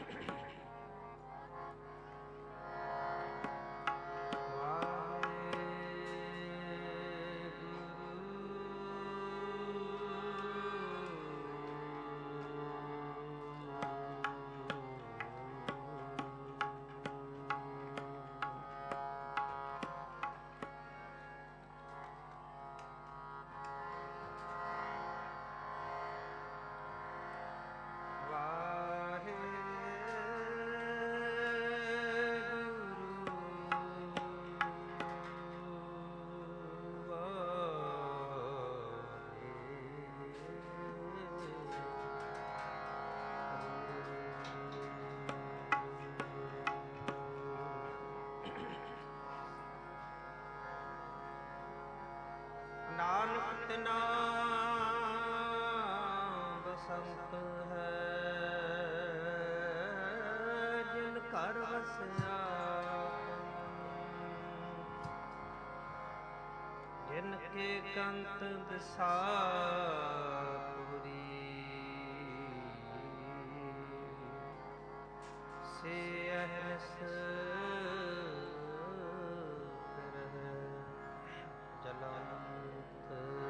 ਨਾਨਕ ਤਿਨਾ ਬਸੰਤ ਹੈ, ਜਿਨ ਘਰ ਵਸਿਆ ਜਿਨ ਕੇ ਕੰਤ ਦਿਸਾ ਪੂਰੀ, ਸੇ ਅਹਨਿਸ ਜਲਾਤ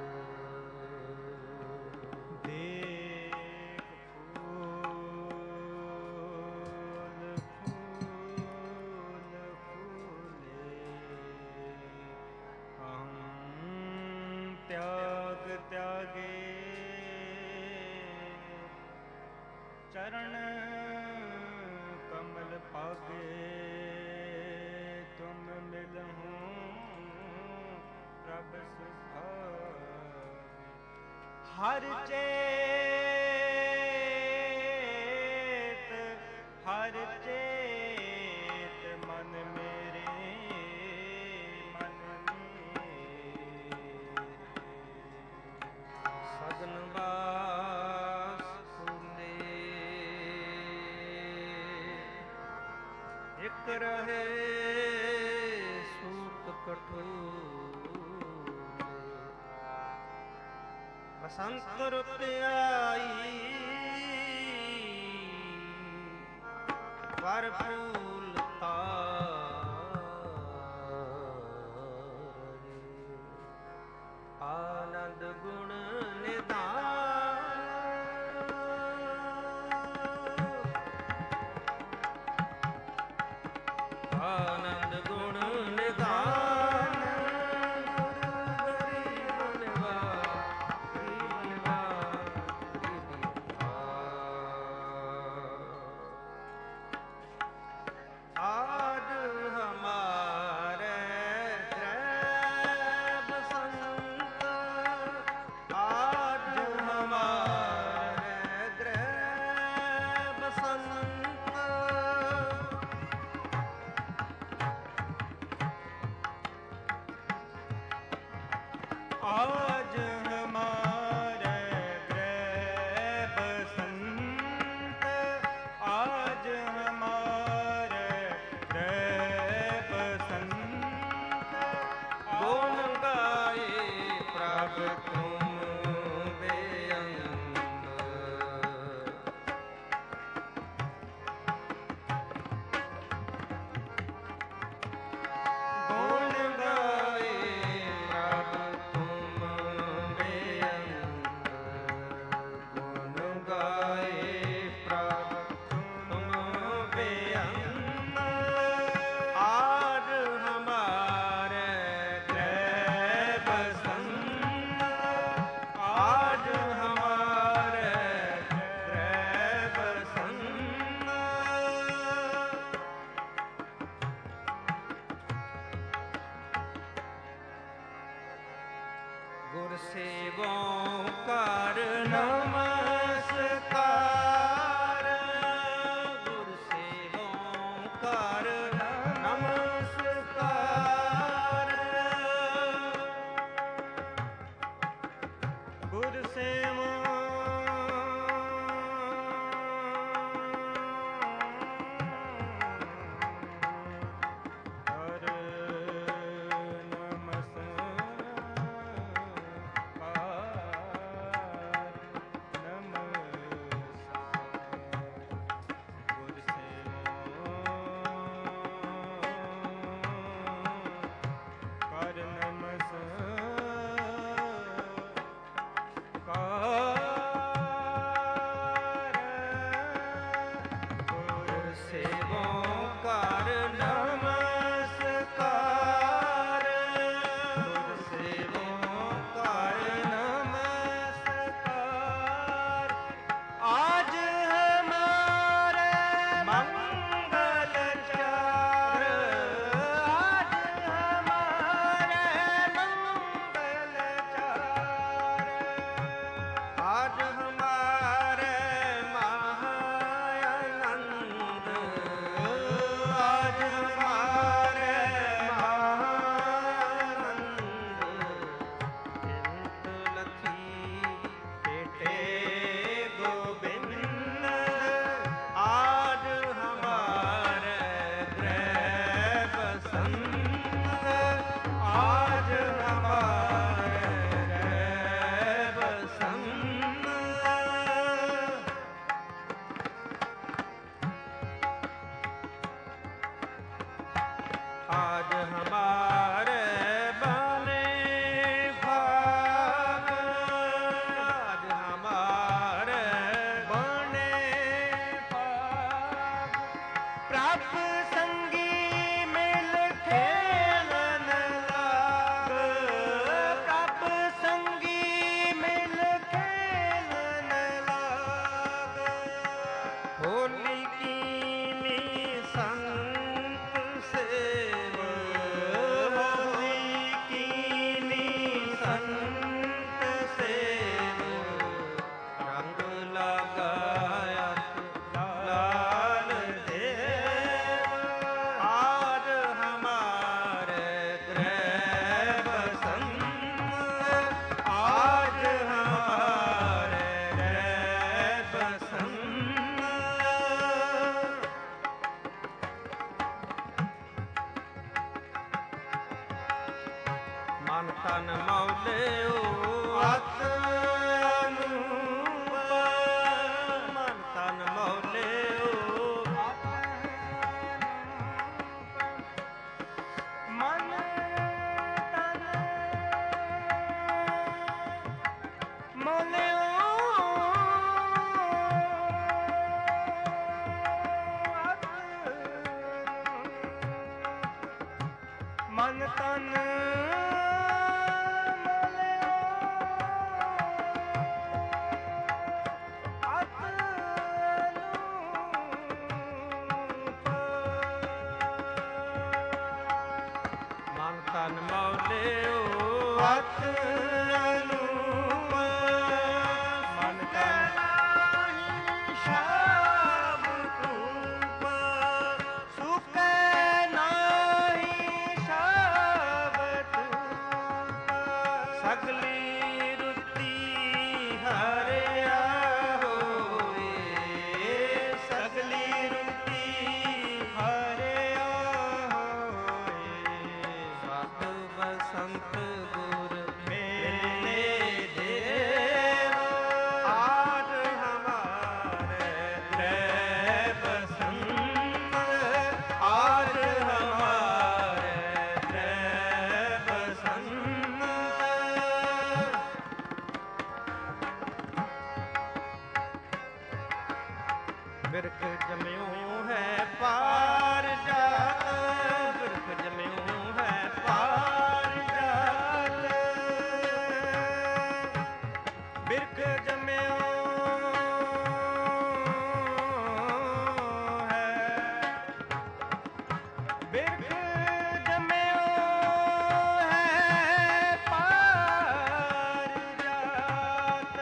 ਦੇਖ ਫੂਲ ਫੂਲ ਫੂਲੇ, ਹਮ ਤਿਆਗ ਤਿਆਗੇ ਚਰਨ ਕਮਲ ਪਾਗੇ, ਤੁਮ ਮਿਲਹੁ ਪ੍ਰਭ ਸੁਭਾਗੇ, ਹਰ ਚੇਤ ਹਰ ਚੇਤ ਮਨ ਮੇਰੇ ਮਨ ਮੇਰੇ, ਸਗਨ ਬਾਸ ਫੂਲੇ ਇਕ ਰਹੇ ਸੂਤ ਕਠੂਲੇ, ਬਸੰਤ ਰੁੱਤ ਆਈ ਵਰ ਫੂਲ ਤਾਰੇ, ਆਨੰਦ ਗੁਣ ਨਿਧਾਨ, ਆਨੰਦ ਗੁਣ ਨਿਧਾਨ, आज हमारे गृह बसंत, आज हमारे गृह बसंत, आज हमारे गृह बसंत, आज हमारे गृह बसंत, गुण गाए प्रभ तुम बेअंत, गुण गाए प्रभ तुम बेअंत, गुण गाए प्रभ तुम बेअंत, आज हमारे गृह बसंत, आज हमारे गृह बसंत, गुर सेवों कर नमस्कार, गुर सेवों कर नमस्कार, गुर सेवा कर नमस्कार, आज हमारे महाआनंद, आज हमारे आज हमारे बने भाग, आज हमारे बने भाग। प्रभ संगी मिल खेलन लाग, प्रभ संगी मिल खेलन लाग। होली कीनी संत सेव, होली कीनी संत सेव। रंग लगाया लाल देव, आज हमारे गृह बसंत, आज हमारे गृह बसंत। मन तन मौलियो अत अनूप, मन तन मौलियो मन तन मोलियो मन तन मन तन मौलियो अत अनूप। मन तन शाब धूप सुकै नाही शाब धूप। सगली रुति हरिया होए, सगली रुति हरिया होए। सत बसंत गुर मेले देव, आज हमारे गृह बसंत, आज हमारे गृह बसंत। बिरख जम्यो है पार जात, बिरख जम्यो है पार जात। बिरख जम्यो है, बिरख जम्यो है पार जात।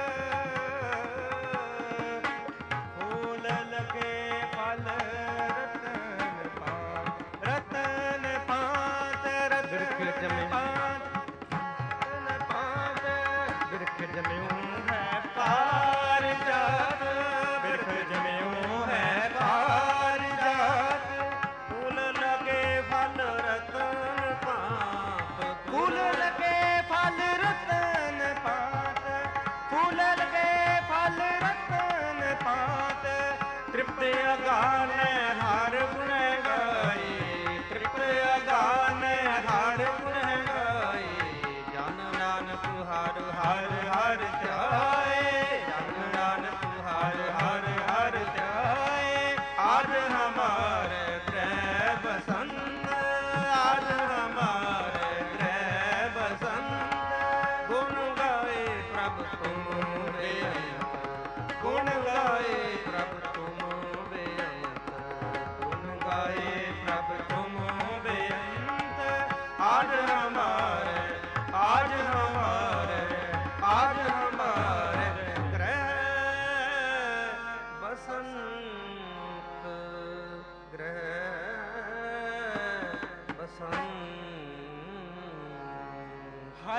फूल लगे फल रतन पात, रतन पात, बिरख रतन जम्यो पात, रतन पात। बिरख जम्यो है पार जात, बिरख जम्यो है पार जात। फूल लगे फल रतन पात, फूल लगे फल रतन पात, फूल लगे फल रतन पात। तृप्त अगान हर गुण गाए, तृप्त अगान हर गुण गाए। जन नानक हर हर हर ध्याए, जन नानक हर हर हर ध्याए। आज हमारे गृह बसंत, आज हमारे गृह बसंत। गुण गाए प्रभु तुम बेअंत, गुण गाए प्रभु तुम बेअंत।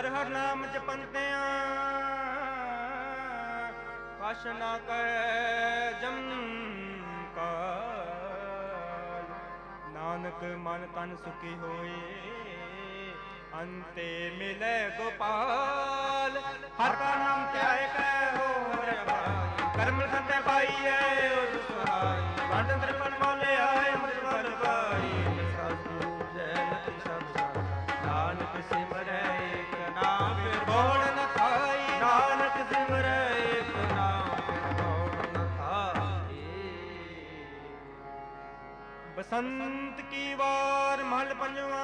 ਹਰ ਨਾਮ ਜਪੰਤਿਆਂ ਕਛ ਨਾ ਕਹਿ ਜਮ ਕਾਲ। ਨਾਨਕ ਮਨ ਤਨ ਸੁਖੀ ਹੋਏ ਅੰਤੇ ਮਿਲੇ ਗੋਪਾਲ। ਹਰ ਕਾ ਨਾਮ ਧਿਆਏ ਕੈ ਹੋ ਹਰਿ ਭਾਈ। ਕਰਮ ਸੰਤੇ ਪਾਈਐ ਉਸ ਸੁਹਾਈ। ਵੰਡ ਤ੍ਰਿਪਨ ਮੋਲੇ ਆਏ ਅੰਮ੍ਰਿਤ ਫਲ ਪਾਈ। ਸਤਿਗੁਰੂ ਜੈ ਲਖਿ ਸਭ ਸਾਈ। ਨਾਨਕ ਸਿਮਰੈ ਏਕ ਨਾਮ ਫਿਰ ਬੋੜ ਨ ਖਾਈ। ਨਾਨਕ ਸਿਮਰੈ ਏਕ ਨਾਮ ਫਿਰ ਬੋੜ ਨ ਖਾਈ। ਬਸੰਤ ਕੀ ਵਾਰ ਮਹਲ ਪੰਜਵਾ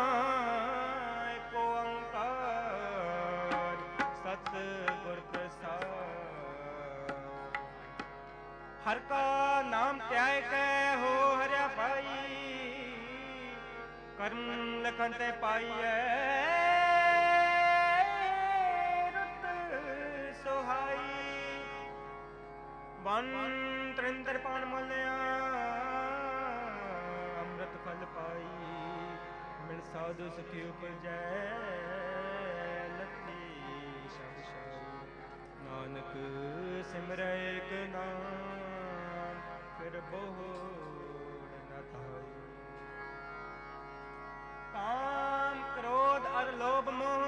ਏਕ ਓੰਕਾਰ ਸਤ ਗੁਰ ਪ੍ਰਸਾਦ। ਹਰ ਕਾ ਨਾਮ ਧਿਆਏ ਕੈ ਹੋ ਹਰਿਆ ਭਾਈ। ਕਰਮ ਲਖਨ ਤੇ ਪਾਈਐ ਰੁਤ ਸੁਹਾਈ। ਵਨ ਤ੍ਰਿੰਦਰ ਪਾਨ ਮਲਿਆ ਅੰਮ੍ਰਿਤ ਫਲ ਪਾਈ। ਮਿਲ ਸਾਧੂ ਸੁਖੀ ਉਪਜੈ ਲੱਥੀ ਸਭ ਸਾਈ। ਨਾਨਕ ਸਿਮਰੈ ਏਕ ਨਾਮ ਫਿਰ ਬੋੜ ਨ ਥਾਈ। ਕਾਮ ਕ੍ਰੋਧ ਅਰ ਲੋਭ ਮੋਹ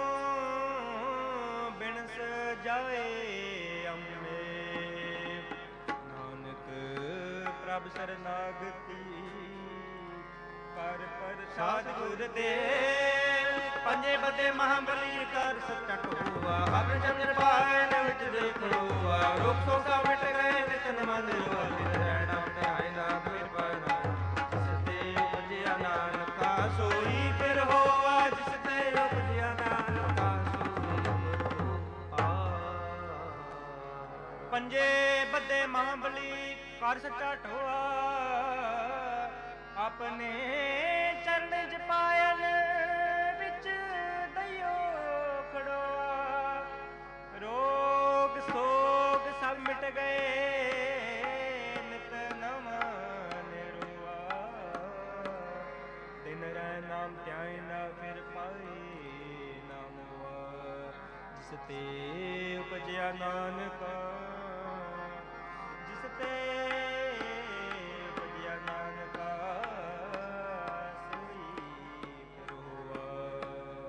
ਬਿਨਸ ਜਾਏ ਅੰਮੇ। ਨਾਨਕ ਪ੍ਰਭ ਸਰਨਾਗਤੀ ਕਰ ਪ੍ਰਸਾਦ ਗੁਰ ਦੇ। ਪੰਜੇ ਬਦੇ ਮਹਾਬਲੀ ਕਰ ਸੱਚਾ ਢੋਆ। ਹਰ ਚੰਦਰ ਪਾਇਨ ਵਿੱਚ ਦੇਖੋਆ। ਰੁਖ ਸੋ ਸਭ ਮਿਟ ਗਏ ਨਿਤਨ ਮਨ ਵਾਲੀ। ਰਹਿਣਾ ਧਿਆਇ ਨਾ ਫਿਰ ਪਾਇਨਾ। ਜਿਸ ਤੇ ਉਪਜਿਆ ਨਾਨਕਾ ਸੋਈ ਫਿਰ ਹੋਆ। ਜਿਸ ਤੇ ਉਪਜਿਆ ਨਾਨਕਾ ਸੋਈ ਫਿਰ ਹੋਆ। ਪੰਜੇ ਬੱਦੇ ਮਹਾਬਲੀ ਕਰ ਸੱਚਾ ਢੋਆ। ਆਪਣੇ ਚਰਨ ਚ ਪਾਇਨ ਵਿੱਚ ਦਈਓ ਖੜੋਆ। ਰੋਗ ਸੋਗ ਸਭ ਮਿਟ ਗਏ ਨਿਤ ਨਵਾਂ ਨਿਰੋਆ। ਦਿਨ ਰਹਿ ਨਾਮ ਧਿਆਇ ਨਾ ਫਿਰ ਪਾਏ ਨਾ ਮੋਆ। ਜਿਸ ਤੇ ਉਪਜਿਆ ਨਾਨਕਾ ਜਿਸ ਤੇ ਉਪਜਿਆ ਨਾਨਕਾ ਸੋਈ ਫਿਰ ਹੋਆ।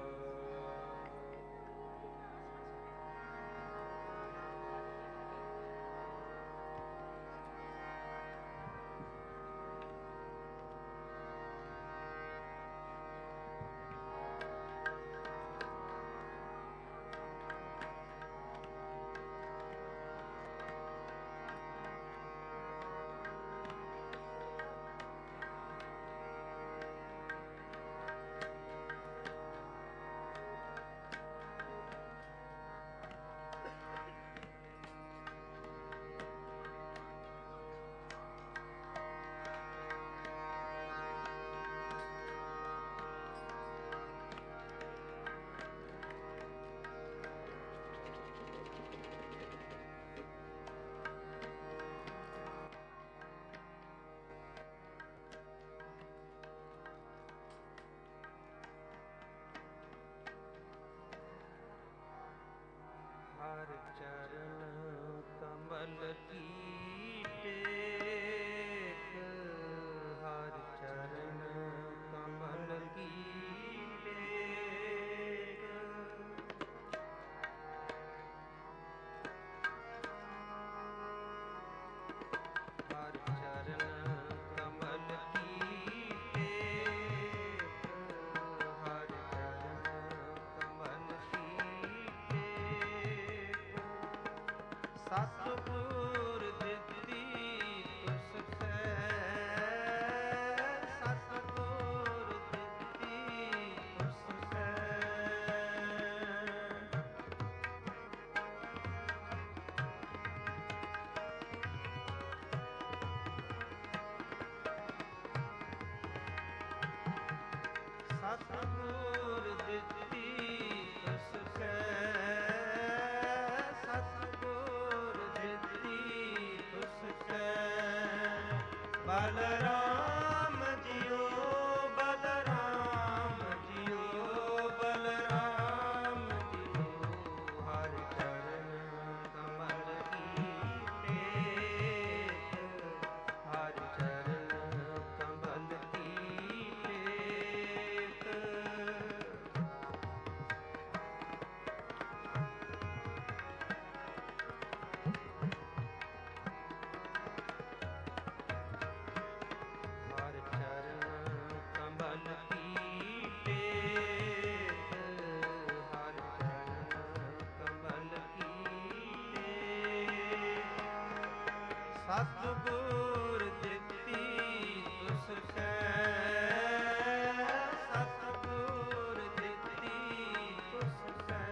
ਹਰ ਚਰਨ ਕਮਲ ਕੀ ਟੇਕ। ਹਰ ਚਰਨ ਕਮਲ ਕੀ ਟੇਕ। ਹਰ ਚਰਨ ਕਮਲ ਕੀ ਟੇਕ। ਹਰ ਚਰਨ ਕਮਲ ਕੀ ਟੇਕ। ਸਤਿਗੁਰ ਦਿੱਤੀ ਤੁਸ ਕੈ। ਸਤਿਗੁਰ ਦਿੱਤੀ ਤੁਸ ਕੈ। ਸਤਿਗੁਰ ਦਿੱਤੀ ਤੁਸ ਕੈ। ਸਤਿਗੁਰ ਦਿੱਤੀ ਤੁਸ ਕੈ। ਬਲਰਾਮ ਜੀਓ ਬਲਰਾਮ ਜੀਓ ਬਲਰਾਮ ਸਤਿਗੁਰ ਦਿੱਤੀ ਤੁਸ ਕੈ, ਸਤਿਗੁਰ ਦਿੱਤੀ ਤੁਸ ਕੈ।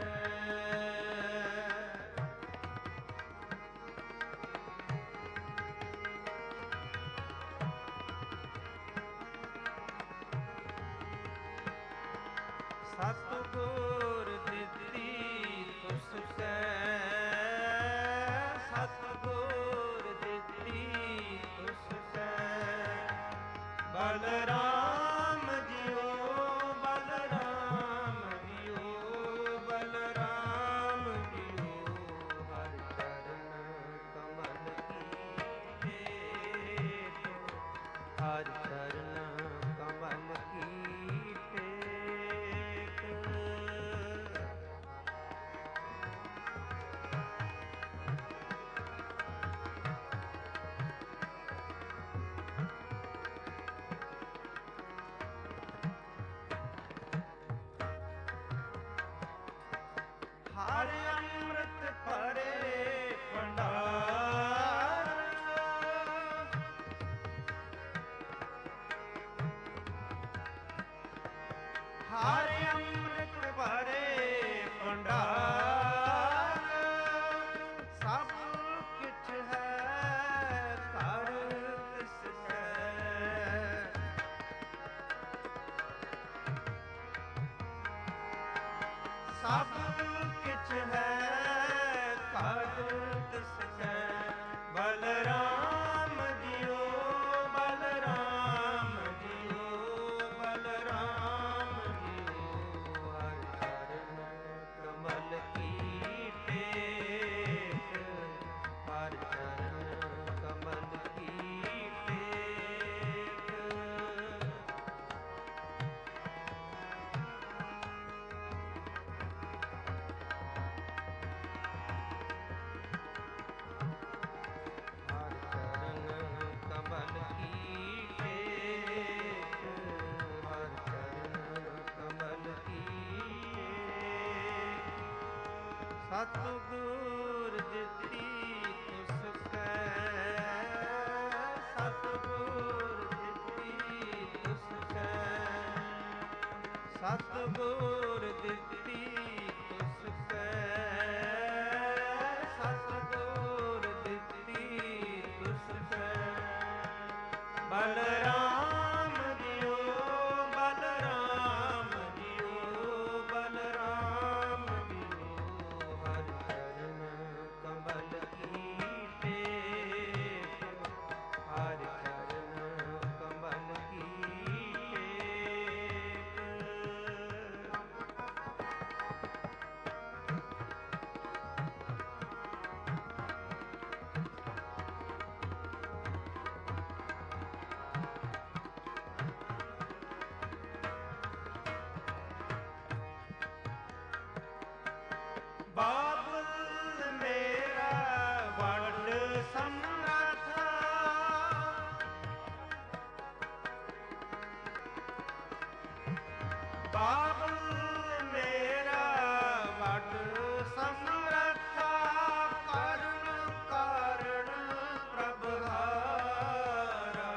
ਸਤਿਗੁਰ ਦਿੱਤੀ ਤੁਸ ਕੈ, ਸਤਿਗੁਰ ਦਿੱਤੀ ਤੁਸ ਕੈ। ਬਲਰਾਮ ਜੀਓ, ਬਲਰਾਮ ਜੀਓ, ਬਲਰਾਮ ਜੀਓ, ਹਰਿ ਚਰਨ ਕਮਲ ਕੀ ਟੇਕ, ਹਰਿ ਚਰਨ ਕਮਲ ਕੀ ਟੇਕ। ਹਰਿ ਅੰਮ੍ਰਿਤ ਭਰੇ ਭੰਡਾਰ, ਹਰਿ ਅੰਮ੍ਰਿਤ ਭਰੇ ਭੰਡਾਰ। ਸਭ ਕਿਛ ਹੈ ਘਰ ਤਿਸ ਕੈ, ਸਭ ਕਿਛ ਹੈ ਘਰ ਤਿਸ ਕੈ। ਬਲਰਾਮ ਜੀਓ, ਬਲਰਾਮ ਜੀਓ, ਬਲਰਾਮ ਜੀਓ, ਹਰਿ ਚਰਨ ਕਮਲ ਕੀ ਟੇਕ, ਹਰਿ ਚਰਨ ਕਮਲ ਕੀ ਟੇਕ। ਹਰਿ ਚਰਨ ਕਮਲ ਕੀ ਟੇਕ, ਹਰਿ ਚਰਨ ਕਮਲ ਕੀ ਟੇਕ। ਸਤਿਗੁਰ ਦਿੱਤੀ ਤੁਸ ਕੈ, ਸਤਿਗੁਰ ਦਿੱਤੀ ਤੁਸ ਕੈ, ਸਤਿਗੁਰ ਦਿੱਤੀ ਤੁਸ ਕੈ, ਸਤਿਗੁਰ ਦਿੱਤੀ ਤੁਸ ਕੈ। ਬਲਰਾਮ ਜੀਓ, ਬਲਰਾਮ ਜੀਓ, ਬਲਰਾਮ ਜੀਓ, ਹਰਿ ਚਰਨ ਕਮਲ ਕੀ ਟੇਕ, ਹਰਿ ਚਰਨ ਕਮਲ ਕੀ ਟੇਕ। ਬਾਬੁਲ ਮੇਰਾ ਵੱਡ ਸਮਰੱਥ, ਬਾਬੁਲ ਮੇਰਾ ਵੱਡ ਸਮਰੱਥ, ਕਰਨ ਕਾਰਣ ਪ੍ਰਭ ਹਾਰਾ।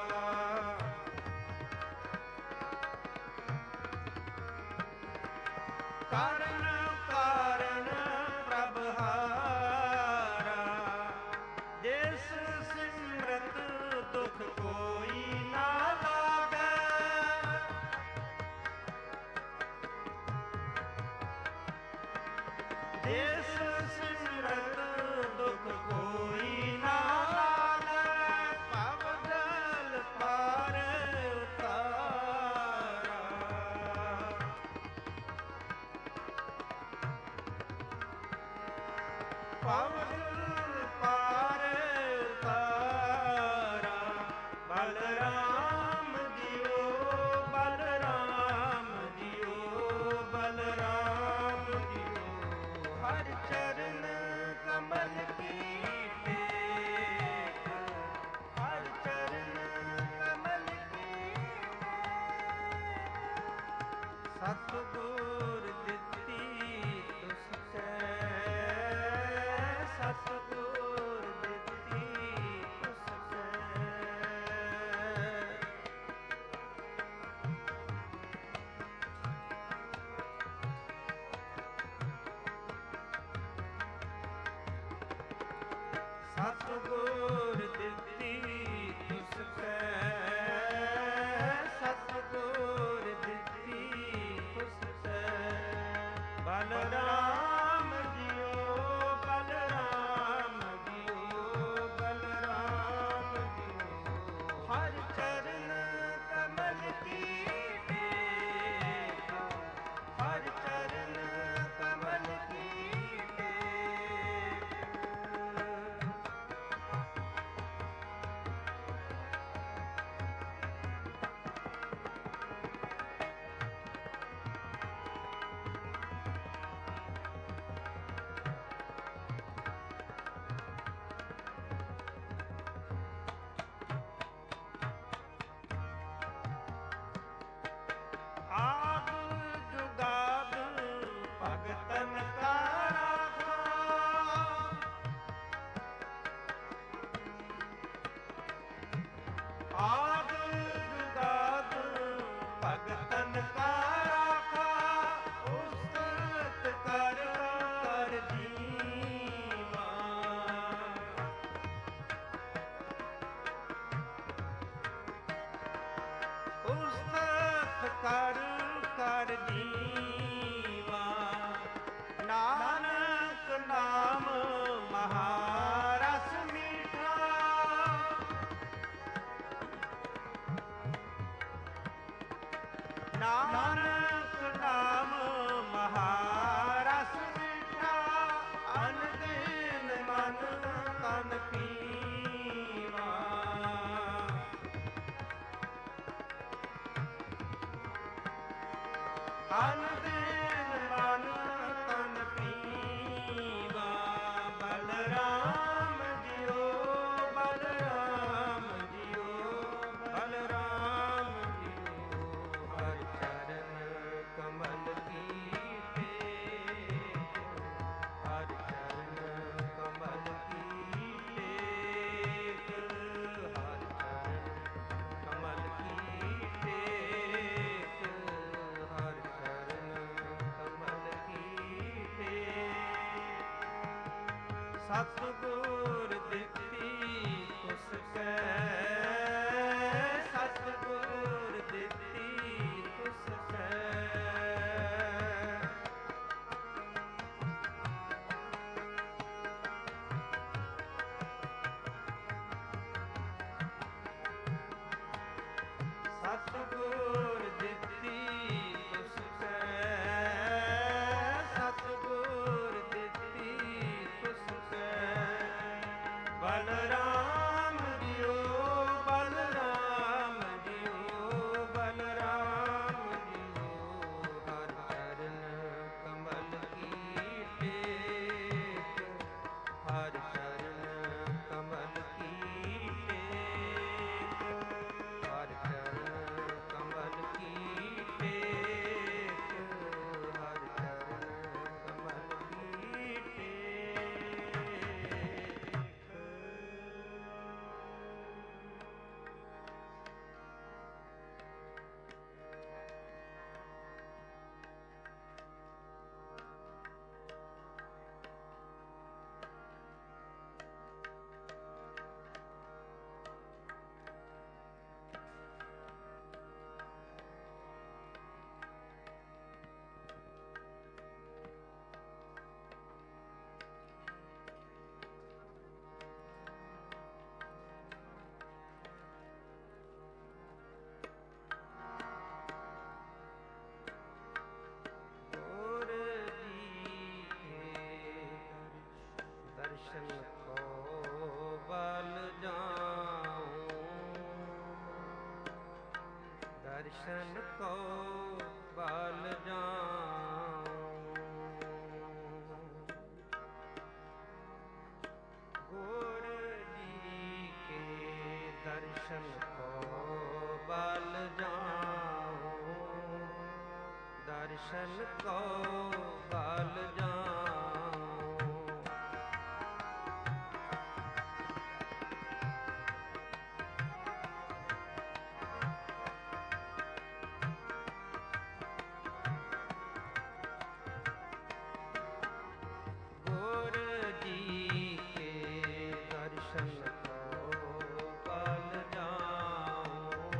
ਕਰਨ ਕਾਰਣ ਪ੍ਰਭ ਹਾਰਾ, ਜਿਸ ਸਿਮਰਤ ਦੁਖ ਕੋਈ ਨਾ ਲਾਗੈ, ਜਿਸ ਸਿਮਰਤ ਦੁਖ ਕੋਈ ਨਾ ਲਾਗੈ। ਭਵ ਜਲ ਪਾਰ ਉਤਾਰਾ, ਭਵ ਜਲ ਪਾਰ ਉਤਾਰਾ। ਬਲਰਾਮ ਜੀਓ, ਬਲਰਾਮ ਜੀਓ, ਬਲਰਾਮ ਜੀਓ, ਹਰਿ ਚਰਨ ਕਮਲ ਕੀ ਟੇਕ, ਹਰਿ ਚਰਨ ਕਮਲ ਕੀ ਟੇਕ। ਸਤਿਗੁਰ ਦਿੱਤੀ ਤੁਸ ਕੈ, ਸਤਿਗੁਰ ਸਤਿਗੁਰ ਦਿੱਤੀ ਤਿਸ ਕੈ, ਸਤਿਗੁਰ ਦਿੱਤੀ ਤਿਸ ਕੈ। ਬਲਰਾਮ ਜੀਓ, ਬਲਰਾਮ ਜੀਓ, ਬਲਰਾਮ ਜੀਓ। ਹਰਿ ਚਰਨ ਕਮਲ ਕੀ ਟੇਕ, ਹਰਿ ਚਰਨ ਕਮਲ ਕੀ ਟੇਕ। ਆਦ ਜੁਗਾਦ ਭਗਤਨ ਕਾ ਰਾਖਾ, ਆਦ ਜੁਗਾਦ ਭਗਤਨ ਕਾ ਰਾਖਾ। ਉਸਤਤ ਕਰ ਕਰ ਜੀਵਾ, ਉਸਤਤ ਕਰ ਕਰ ਜੀਵਾ। ਨਾਨਕ ਨਾਮ ਮਹਾਰਸ ਮੀਠਾ, ਨਾਨਕ ਨਾਮ ਮਹਾਰਸ ਮੀਠਾ। ਅਨ ਦਿਨ ਮਨ ਤਨ ਪੀਵਾ, ਅਨ ਦਿਨ ਮਨ ਤਨ ਪੀਵਾ। ਬਲਰਾਮ ਜੀਓ, ਬਲਰਾਮ ਜੀਓ, ਬਲਰਾਮ ਜੀਓ। ਹਰਿ ਚਰਨ ਕਮਲ ਕੀ ਟੇਕ, ਹਰਿ ਚਰਨ ਕਮਲ ਕੀ ਟੇਕ, ਹਰਿ ਚਰਨ ਕਮਲ ਕੀ ਟੇਕ, ਹਰਿ ਚਰਨ ਕਮਲ ਕੀ ਟੇਕ। ਸਤਿਗੁਰ ਦਿੱਤੀ ਤਿਸ ਕੈ, ਸਤਿਗੁਰ ਦਿੱਤੀ ਤਿਸ ਕੈ। ਸਤਿਗੁਰ ਦਿੱਤੀ ਤਿਸ ਕੈ, ਸਤਿਗੁਰ ਦਿੱਤੀ ਤਿਸ ਕੈ। ਬਲਰਾਮ ਜੀਓ, ਬਲਰਾਮ ਜੀਓ, ਬਲਰਾਮ ਜੀਓ। ਹਰਿ ਚਰਨ ਕਮਲ ਕੀ ਟੇਕ, ਹਰਿ ਚਰਨ ਕਮਲ ਕੀ ਟੇਕ, ਹਰਿ ਚਰਨ ਕਮਲ ਕੀ ਟੇਕ, ਹਰਿ ਚਰਨ ਕਮਲ ਕੀ ਟੇਕ। ਗੁਰ ਜੀ ਕੇ ਦਰਸ਼ਨ ਕੋ ਬਲ ਜਾਉ, ਦਰਸ਼ਨ ਕੋ ਬਲ ਜਾਉ। ਗੁਰ ਜੀ ਕੇ ਦਰਸ਼ਨ ਕੋ ਬਲ ਜਾਉ, ਦਰਸ਼ਨ ਕੋ ਬਲ ਜਾਉ। ਗੁਰ ਜੀ ਕੇ ਦਰਸ਼ਨ ਕੋ ਬਲ ਜਾਉ,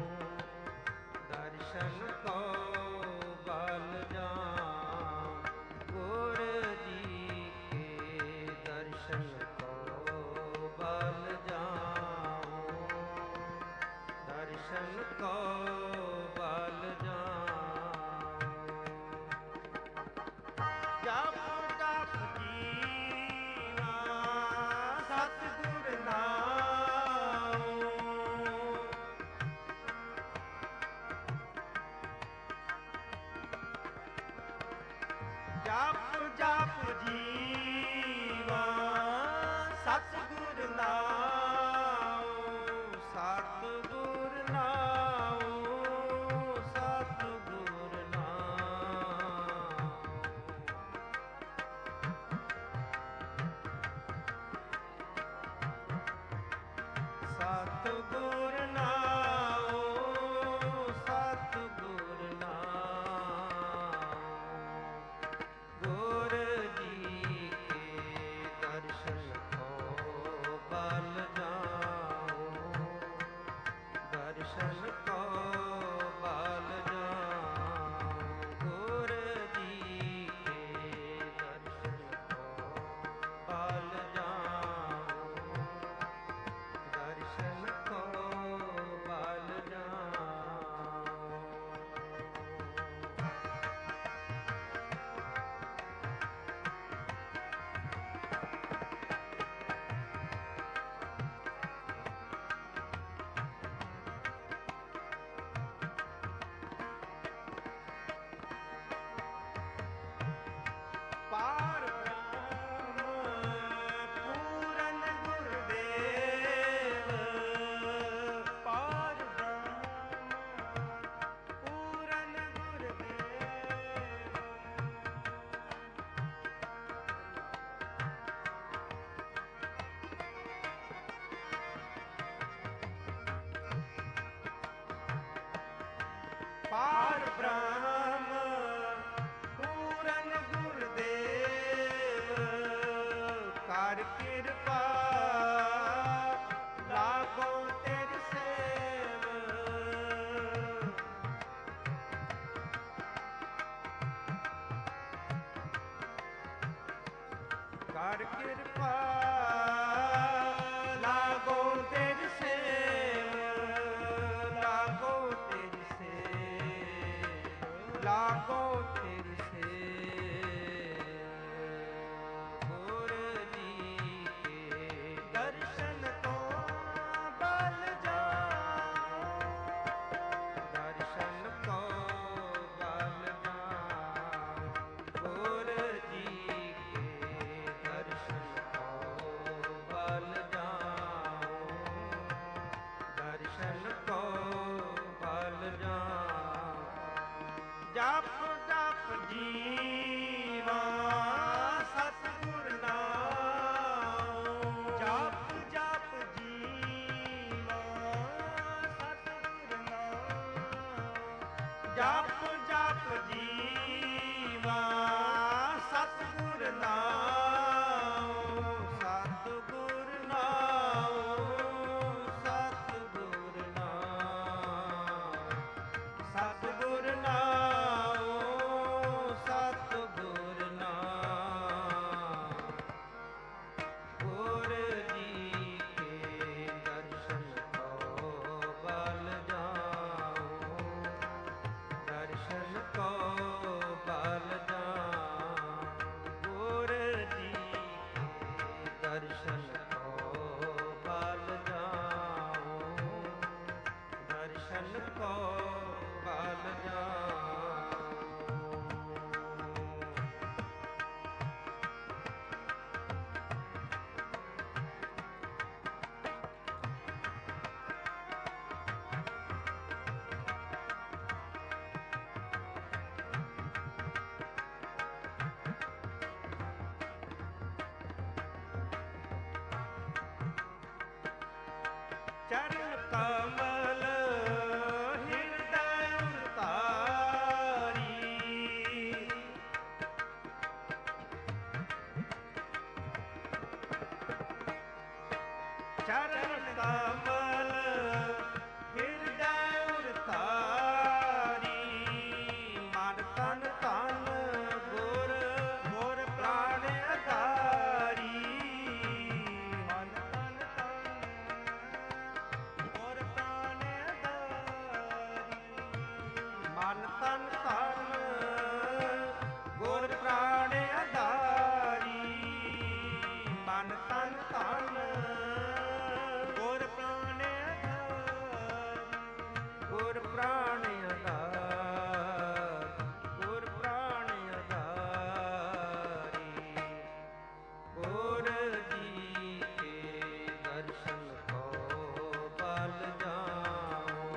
ਦਰਸ਼ਨ ਕੋ ਬਲ ਜਾਉ, ਗੁਰ ਜੀ ਕੇ ਦਰਸ਼ਨ ਕੋ ਬਲ ਜਾਉ, ਦਰਸ਼ਨ ਕੋ ਬਲ ਜਾਉ। ਜਪ ਜਪ ਜੀਵਾ ਸਤਿਗੁਰ ਨਾਮ, ਜਪ ਜਪ ਜੀਵਾ ਸਤਿਗੁਰ ਨਾਮ, ਸਤਿਗੁਰ ਨਾਮ, ਸਤਿਗੁਰ ਨਾਮ, ਸਤਿਗੁਰ ਨਾਮ, ਸਤਿਗੁਰ ਨਾਮ, ਗੁਰ ਜੀ ਕੇ ਦਰਸ਼ਨ ਕੋ ਬਲ ਜਾਉ, ਦਰਸ਼ਨ ਕੋ ਬਲ ਜਾਉ, ਗੁਰ ਜੀ ਕੇ ਦਰਸ਼ਨ ਕੋ ਬਲ ਜਾਉ, ਦਰਸ਼ਨ ਕੋ ਬਲ ਜਾਉ। ਪਾਰ ਬ੍ਰਹਮ ਪੂਰਨ ਗੁਰਦੇਵ, ਪਾਰ ਬ੍ਰਹਮ ਪੂਰਨ ਗੁਰਦੇਵ, ਪਾਰ ਬ੍ਰਹਮ ਪੂਰਨ ਗੁਰਦੇਵ, ਕਰ ਕਿਰਪਾ ਲਾਗੋ ਤੇਰੀ ਸੇਵ, ਕਰ ਕਿਰਪਾ ਲਾਗੋ ਤੇਰੀ ਸੇਵ, ਲਾਗੋ ਤੇਰੀ ਸੇਵ, ਲਾਗੋ ਤੇਰੀ ਸੇਵ, ਗੁਰ ਜੀ ਕੇ ਦਰਸ਼ਨ ਕੋ ਬਲ ਜਾਉ, ਦਰਸ਼ਨ ਕੋ ਬਲ ਜਾਉ, ਗੁਰ ਜੀ ਕੇ ਦਰਸ਼ਨ ਕੋ ਬਲ ਜਾਉ, ਦਰਸ਼ਨ ਕੋ ਬਲ ਜਾਉ। ਜਪ ਜਪ ਜੀਵਾ ਸਤਿਗੁਰ ਨਾਮ, ਜਪ ਜਪ ਜੀਵਾ ਸਤਿਗੁਰ ਨਾਮ, ਜਪ ਜਪ ਜੀਵਾ ਸਤਿਗੁਰ ਨਾਮ, ਸਤਿਗੁਰ ਨਾਮ, ਸਤਿਗੁਰ ਨਾਮ, ਸਤਿਗੁਰ ਨਾਮ, ਸਤਿਗੁਰ ਨਾਮ, ਗੁਰ ਜੀ ਕੇ ਦਰਸ਼ਨ ਕੋ ਬਲ ਜਾਉ, ਦਰਸ਼ਨ ਕੋ ਬਲ ਜਾਉ, ਗੁਰ ਜੀ ਕੇ ਦਰਸ਼ਨ ਕੋ ਬਲ ਜਾਉ, ਦਰਸ਼ਨ ਕੋ ਬਲ ਜਾਉ। ਚਰਨ ਕਮਲ ਹਿਰਦੈ ਉਰਤਾਰੀ ਮਨ ਤਨ ਤਨ ਗੁਰ ਗੁਰ ਪ੍ਰਾਣ ਅਧਾਰੀ ਮਨ ਤਨ ਤਨ ਗੁਰ ਪ੍ਰਾਣ ਅਧਾਰੀ ਮਨ ਤਨ ਤਨ ਗੁਰ ਪ੍ਰਾਣ ਅਧਾਰੀ ਮਨ ਤਨ ਤਨ ਗੁਰ ਪ੍ਰਾਣ ਅਧਾਰੀ ਗੁਰ ਪ੍ਰਾਣ ਅਧਾਰ ਗੁਰ ਪ੍ਰਾਣ ਅਧਾਰੀ ਗੁਰ ਜੀ ਕੇ ਦਰਸ਼ਨ ਕੋ ਬਲ ਜਾਓ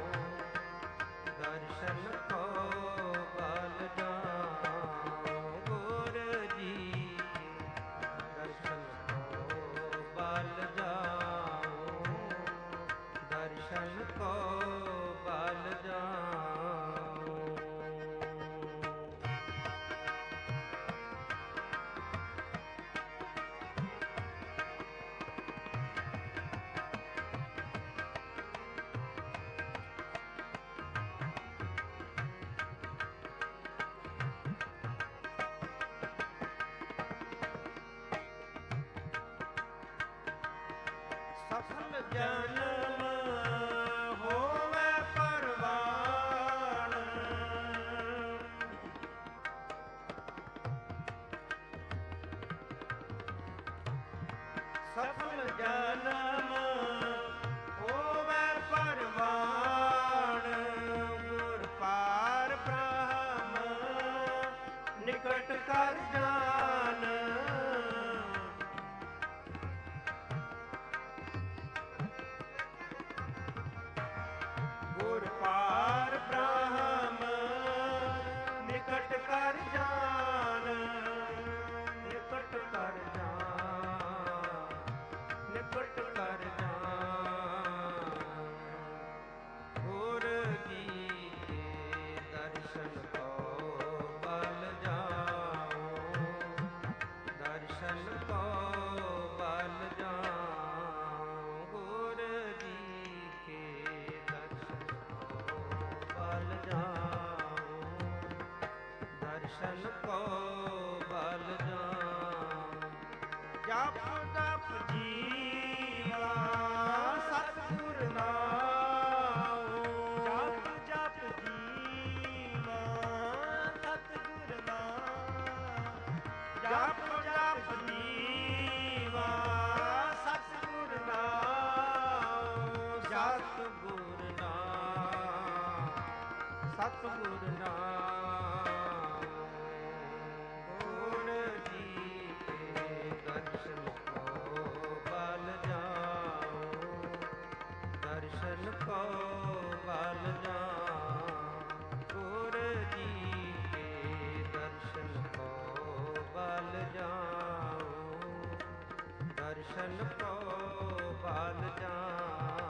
ਦਰਸ਼ਨ ਕੋ ਬਲ ਜਾਓ ਗੁਰ ਜੀ ਕੇ ਦਰਸ਼ਨ ਕੋ ਬਲ ਜਾਓ ਦਰਸ਼ਨ ਕੋ ਬਲ ਜਾਓ ਸਫਲ ਜਨਮ ਹੋਵੇ ਪਰਵਾਣ ਸਫਲ ਜਨਮ ਹੋਵੇ ਪਰਵਾਣ ਗੁਰ ਪਾਰ ਬ੍ਰਹਮ ਨਿਕਟ ਕਰ ਜਾਨ ਗੁਰ ਪਾਰ ਬ੍ਰਹਮ ਨਿਕਟ ਕਰ ਜਾਨ ਨਿਕਟ ਕਰ ਜਾਨ ਨਿਕਟ ਕਰ ਜਾਨ ਗੁਰ ਜੀ ਕੇ ਦਰਸ਼ਨ ਕੋ ਬਲ ਜਾਓ ਦਰਸ਼ਨ ਕੋ ਬਲ ਜਾਓ ਗੁਰ ਜੀ ਕੇ ਦਰਸ਼ਨ ਕੋ ਬਲ ਜਾਓ ਦਰਸ਼ਨ ਕੋ ਬਲ ਜਾਓ ਜਪ ਤਪ ਜੀਵਾ ਸਤਿਗੁਰ ਨਾਮ ਜਪ ਜਪ ਜੀਵਾ ਸਤਿਗੁਰ ਨਾਮ ਜਪ ਜਪ ਜੀਵਾ ਸਤਿਗੁਰ ਨਾਮ ਸਤਿਗੁਰ ਨਾਮ ਸਤਿਗੁਰ ਨਾਮ ਗੁਰ ਜੀ ਕੇ ਦਰਸ਼ਨ ਕੋ ਬਲ ਜਾਓ ਦਰਸ਼ਨ ਕੋ ਬਲ ਜਾਓ ਗੁਰ ਜੀ ਕੇ ਦਰਸ਼ਨ ਕੋ ਬਲ ਜਾਓ ਦਰਸ਼ਨ ਕੋ ਬਲ ਜਾਓ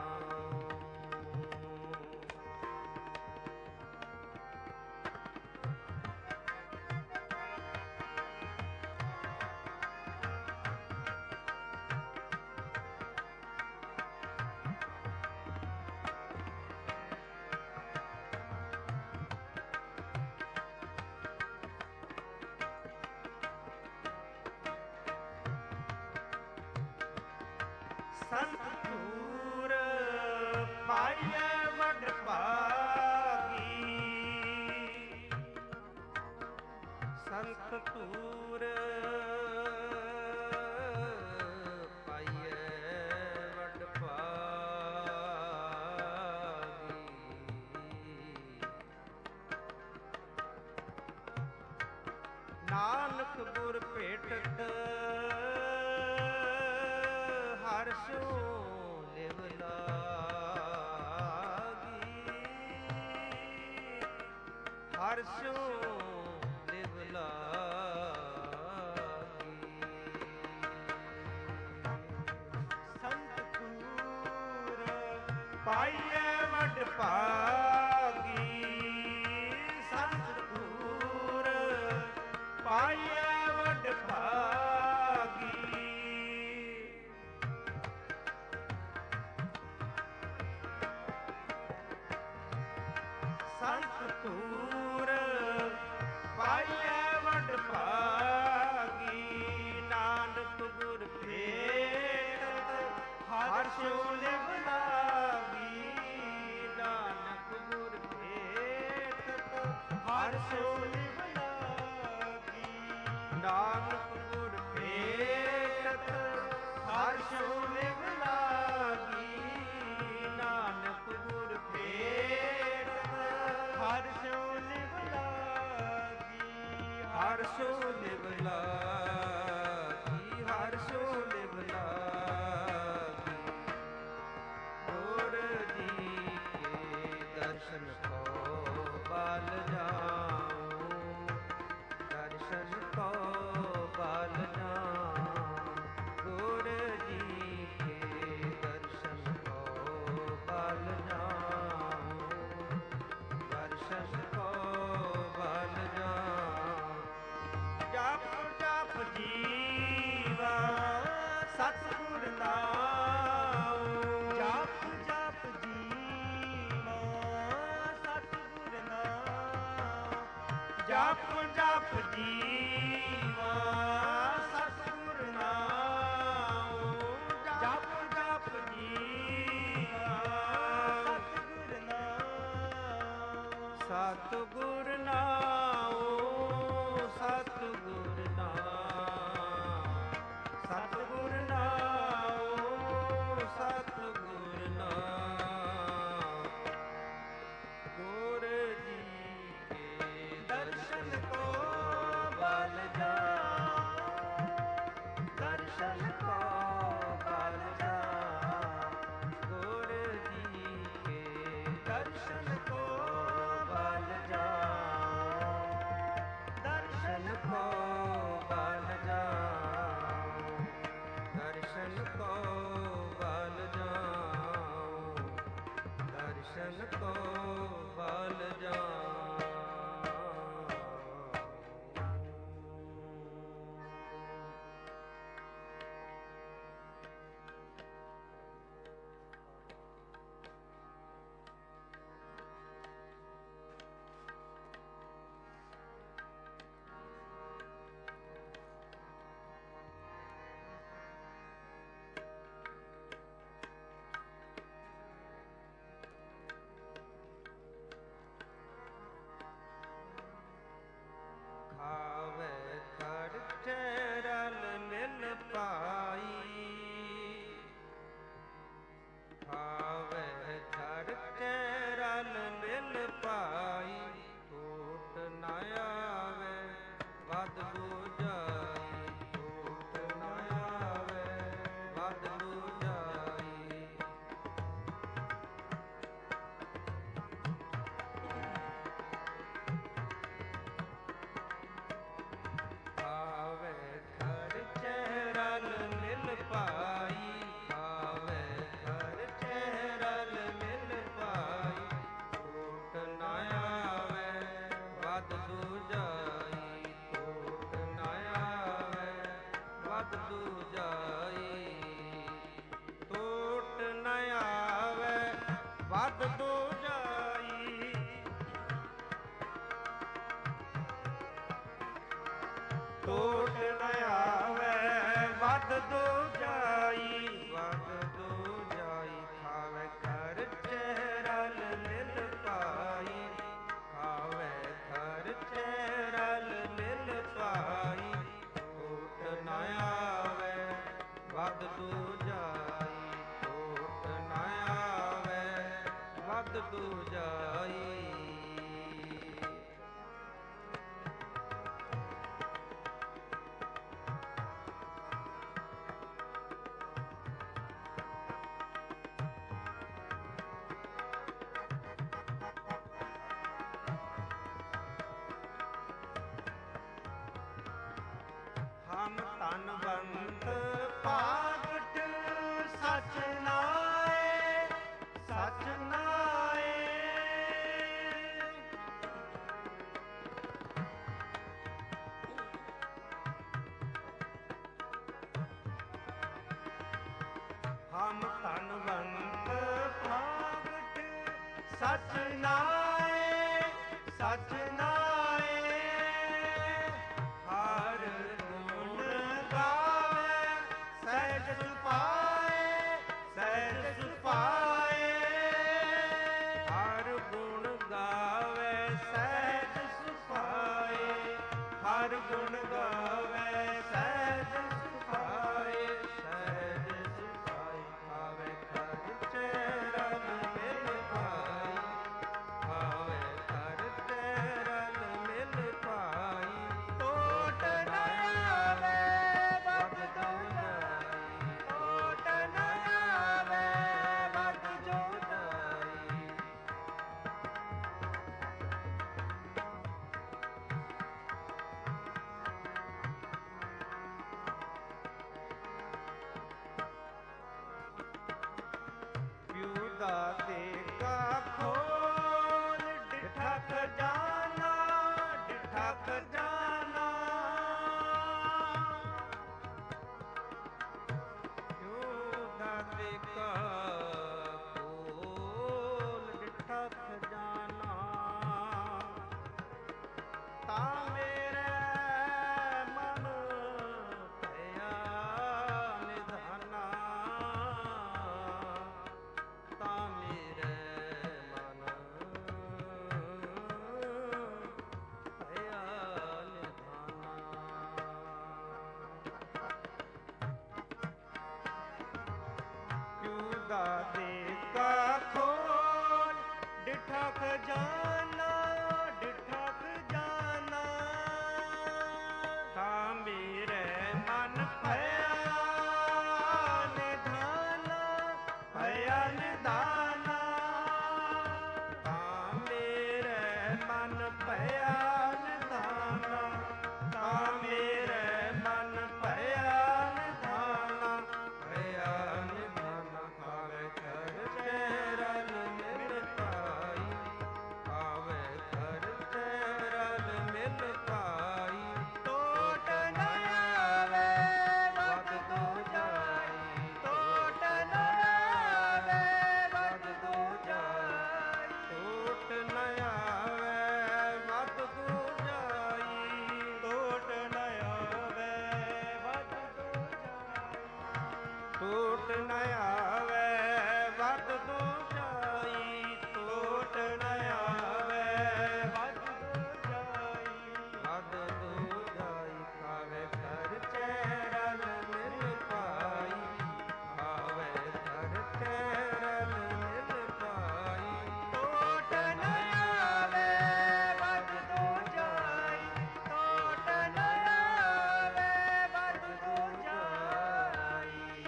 ਸੰਤ ਧੂਰ ਪਾਈਐ ਵਡ ਭਾਗੀ ਸੰਤ ਧੂਰ ਪਾਈਐ ਵਡ ਭਾਗੀ ਨਾਨਕ ਗੁਰ ਭੇਟਤ ਹਰਿ ਸੋ ਲਿਵ ਲਾਗੀ ਹਰਿ ਸੋ ਲਿਵ ਲਾਗੀ ਸੰਤ ਕੂਰ ਪਾਈਐ ਵਡ ਭਾਗੀ ਸੰਤ ਕੂਰ ਪਾਈਐ ਵਡ ਭਾਗੀ ਸੰਤ ਤੂਰ ਪਾਈਐ ਵਡ ਭਾਗੀ ਨਾਨਕ ਗੁਰ ਭੇਟਤ ਹਰਿ ਸਿਉ ਲਿਵ ਲਾਗੀ ਨਾਨਕ ਗੁਰ ਭੇਟਤ ਹਰਿ ਸਿਉ ਲਿਵ ਲਾਗੀ ਨਾਨਕ ਗੁਰ ਭੇਟਤ ਹਰਿ ਸਿਉ ਲਿਵ ਲਾਗੀ ਨਾਨਕ ਗੁਰ ਭੇਟਤ ਹਰਿ ਸਿਉ ਲਿਵ ਲਾਗੀ ਹਰਿ ਸਿਉ ਲਿਵ ਲਾਗੀ ਹਰਿ ਸਿਉ ਲਿਵ ਲਾਗੀ ਗੁਰ ਜੀ ਕੇ ਦਰਸ਼ਨ ਕੋ ਬਲ ਜਾਉ ਦਰਸ਼ਨ ਕੋ ਬਲ ਜਾਉ ਗੁਰ ਜੀ ਕੇ ਦਰਸ਼ਨ ਕੋ ਬਲ ਜਾਉ ਦਰਸ਼ਨ ਕੋ ਬਲ ਜਾਉ ਜਪ ਜਪ ਜੀਵਾ ਸਤਿਗੁਰ ਨਾਮ ਜਪ ਜਪ ਜੀਵਾ ਸਤਿਗੁਰ ਨਾਮ ਜਪ ਜਪ ਜੀਵਾ ਸਤਿਗੁਰ ਨਾਮ ਜਪ ਜਪ ਜੀਵਾ ਸਤਿਗੁਰ ਨਾਮ ਸਤਿਗੁਰ ਨਾਮ ਸਤਿਗੁਰ ਨਾਮ ਸਤਿਗੁਰ ਨਾਮ ਸਤਿਗੁਰ ਨਾਮ ਗੁਰ ਜੀ ਕੇ ਦਰਸ਼ਨ ਕੋ ਬਲ ਜਾਉ ਦਰਸ਼ਨ ਕੋ ਬਲ ਜਾਉ ਗੁਰ ਜੀ ਕੇ ਦਰਸ਼ਨ ਕੋ ਬਲ ਜਾਉ ਦਰਸ਼ਨ ਕੋ ਬਲ ਜਾਉ ਦਰਸ਼ਨ ਕੋ ਬਲ ਜਾਉ ਦਰਸ਼ਨ ਕੋ ਬਲ ਜਾਉ ਖਾਵੇ ਖੜ ਚਰਲ ਮਿਲ ਪਾਈ ਖਾਵੇ ਖੜ ਚਰਲ ਮਿਲ ਪਾਈ ਟੂਟ ਨਾ ਆਵੇ ਵਦ ਬੁਝਾਈ ਟੂਟ ਨਾ ਆਵੇ ਵਦ ਬੁਝਾਈ ਆਵੇ ਖੜ ਚਰਲ ਮਿਲ ਪਾਈ ਆਵੇ ਖੜ ਚਰਲ ਮਿਲ ਪਾਈ ਟੂਟ ਨਾ ਆਵੇ ਵਦ ਦੂਜਾਈ ਟੂਟ ਨਾ ਆਵੇ ਵਦ ਦੂਜਾਈ ਟੂਟ ਨਾ ਆਵੇ ਵਦ ਦੂਜਾਈ ਟੋਟ ਨ ਆਵੇ ਵਦ ਦੂਜਾਈ ਵਦ ਦੂਜਾਈ ਖਾਵੇ ਘਰ ਚਰਲ ਮਿਲ ਪਾਈ ਖਾਵੇ ਘਰ ਚਰਲ ਮਿਲ ਪਾਈ ਟੋਟ ਨ ਆਵੇ ਵਦ ਦੂਜਾਈ ਟੋਟ ਨ ਆਵੇ ਵਦ ਦੂਜਾਈ ਹਮ ਧਨਵੰਤ ਭਾਗਟ ਸਚ ਨਾਏ ਸਚ ਨਾਏ ਹਮ ਧਨਵੰਤ ਭਾਗਟ ਸਚ ਨਾਏ ਸਚ ਨਾਏ, ਹਰ ਗੁਣ ਗਾਵੇ ਸਹਿਜ ਸੁਭਾਏ, ਸਹਿਜ ਸੁਭਾਏ। ਹਰ ਗੁਣ ਗਾਵੇ ਸਹਿਜ ਸੁਭਾਏ, ਹਰ ਗੁਣ ਗਾਵੇ ਸਹਿਜ ਸੁਭਾਏ, ਸਹਿਜ ਸੁਭਾਏ। ਆਵੇ ਕਰ ਚਰਨ ਮਿਲ ਪਾਈ, ਆਵੇ ਕਰ ਚਰਨ ਮਿਲ ਪਾਈ। ਟੋਟ ਨ ਆਵੇ ਵਗ ਜੋ ਜਾਈ, ਟੋਟ ਨ ਆਵੇ ਵਗ ਜੋ ਜਾਈ। ਪਿਉ ਦਾਤੇ ਕਾ ਖੋਲ ਡਿਠਾ ਖਜ਼ਾਨਾ, ਡਿਠਾ ਖਜ਼ਾਨਾ। ਪਿਉ ਦਾਤੇ ਕਾ ਖੋਲ ਡਿਠਾ ਖਜ਼ਾਨਾ। ਤਾਂ ਮੇਰੇ ਮਨ ਭਇਆ ਨਿਧਾਨਾ, ਤਾਂ ਮੇਰੇ ਮਨ ਭਇਆ ਨਿਧਾਨਾ। ਪਿਉ ਦਾਤੇ ਕਾ ਖੋਲ ਡਿਠਾ ਖਜ਼ਾਨਾ, ਡਿਠਾ ਖਜ਼ਾਨਾ। ਤਾਂ ਮੇਰੇ ਮਨ ਭਇਆ ਨਿਧਾਨਾ, ਭਇਆ ਨਿਧਾਨਾ। ਤਾਂ ਮੇਰੇ ਮਨ ਭਇਆ ਨਿਧਾਨਾ, ਤਾਂ ਮੇਰੇ ਮਨ ਭਇਆ ਨਿਧਾਨਾ, ਭਇਆ ਨਿਧਾਨਾ। ਆਵੇ ਕਰ ਚਰਨ ਮਿਲ ਪਾਈ, ਆਵੇ ਕਰ ਚਰਨ ਮਿਲ ਪਾਈ। ਟੋਟ ਨ ਆਵੇ ਵਗ ਜੋ ਜਾਈ, ਟੋਟ ਨ ਆਵੇ ਵਗ ਜੋ ਜਾਈ। ਟੋਟ ਨ ਆਵੇ ਵਗ ਜੋ ਜਾਈ, ਟੋਟ ਨ ਆਵੇ ਵਗ ਜੋ ਜਾਈ। ਟੋਟ ਨ ਆਵੇ ਵਗ ਜੋ ਜਾਈ, ਟੋਟ ਨ ਆਵੇ ਵਗ ਜੋ ਜਾਈ। ਵਗ ਜੋ ਜਾਈ। ਆਵੇ ਕਰ ਚਰਨ ਮਿਲ ਪਾਈ, ਆਵੇ ਕਰ ਚਰਨ ਮਿਲ ਪਾਈ। ਟੋਟ ਨ ਆਵੇ ਵਗ ਜੋ ਜਾਈ, ਟੋਟ ਨ ਆਵੇ ਵਗ ਜੋ ਜਾਈ।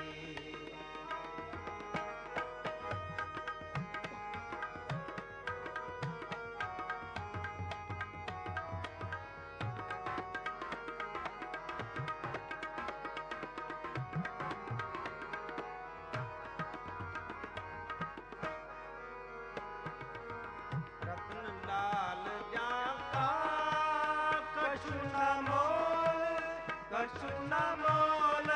ਰਤਨ ਲਾਲ ਜਾਂ ਕਾ ਕਛੂ ਨਾ ਮੋਲ, ਕਛੂ ਨਾ ਮੋਲ।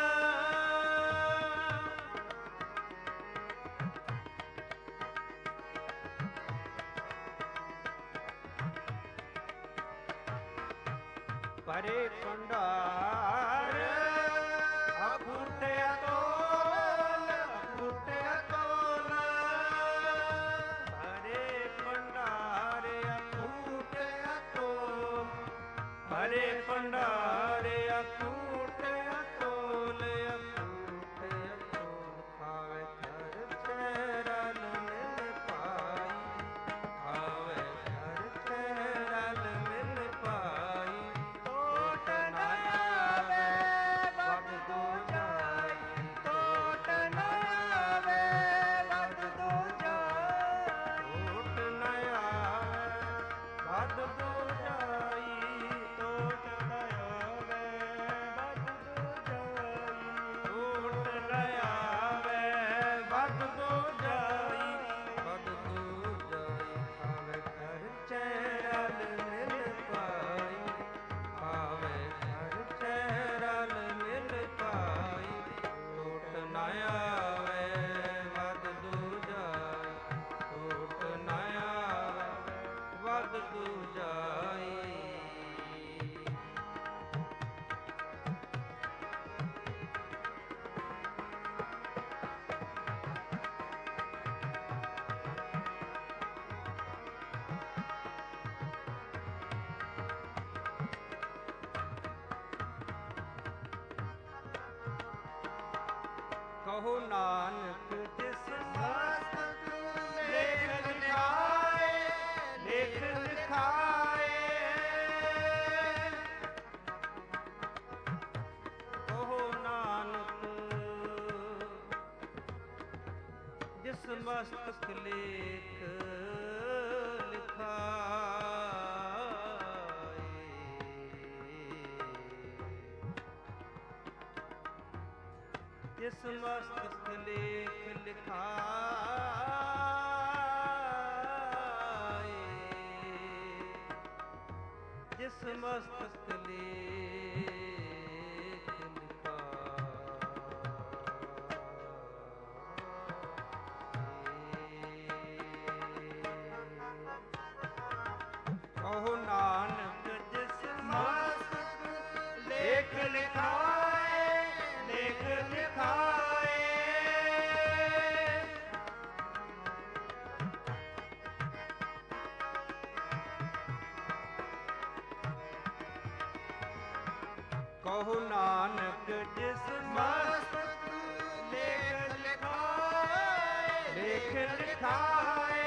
ਪਰੇ ਭੰਡਾਰ ਅਖੁੱਟਿਆ ਤੋਲ, ਅਖੁੱਟਿਆ ਤੋਲ। ਪਰੇ ਭੰਡਾਰ ਅਖੁੱਟਿਆ ਤੋਲ, ਪਰੇ ਭੰਡਾਰ ਅਖੁੱਟਿਆ ਤੋਲ, ਅਖੁੱਟਿਆ ਤੋਲ। ਆਵੇ ਕਰ ਚਰਨ ਮਿਲ ਪਾਈ, ਆਵੇ ਕਰ ਚਰਨ ਮਿਲ ਪਾਈ। ਟੋਟ ਨ ਆਵੇ ਕਹੋ ਨਾਨਕ ਜਿਸ ਮਸਤਕ ਲੇਖ ਲਿਖਾਏ, ਲੇਖ ਲਿਖਾਏ। ਕਹੋ ਨਾਨਕ ਜਿਸ ਮਸਤਕ ਲੇਖ ਲਿਖਾਏ, ਜਿਸ ਮਸਤਕ ਲੇਖ ਲਿਖਾਏ, ਜਿਸ ਮਸਤਕ ਲੇਖ ਕਹੋ ਨਾਨਕ ਜਿਸ ਮਸਤਕ ਲੇਖ ਲਿਖਾਏ, ਲੇਖ ਲਿਖਾਏ। ਕਹੋ ਨਾਨਕ ਜਿਸ ਮਸਤਕ ਲੇਖ ਲਿਖਾਏ, ਲੇਖ ਲਿਖਾਏ।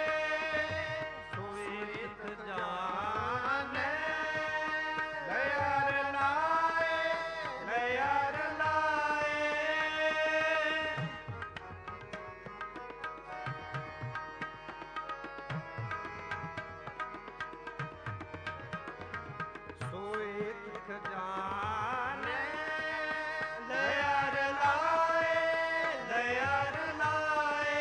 ਸੋਈ ਤਿਤ ਜਾਣੈ ਦਇਆ ਰਲਾਏ, ਦਇਆ ਰਲਾਏ। ਸੋਈ ਤਿਤ ਜਾਣੈ ਦਇਆ ਰਲਾਏ, ਦਇਆ ਰਲਾਏ।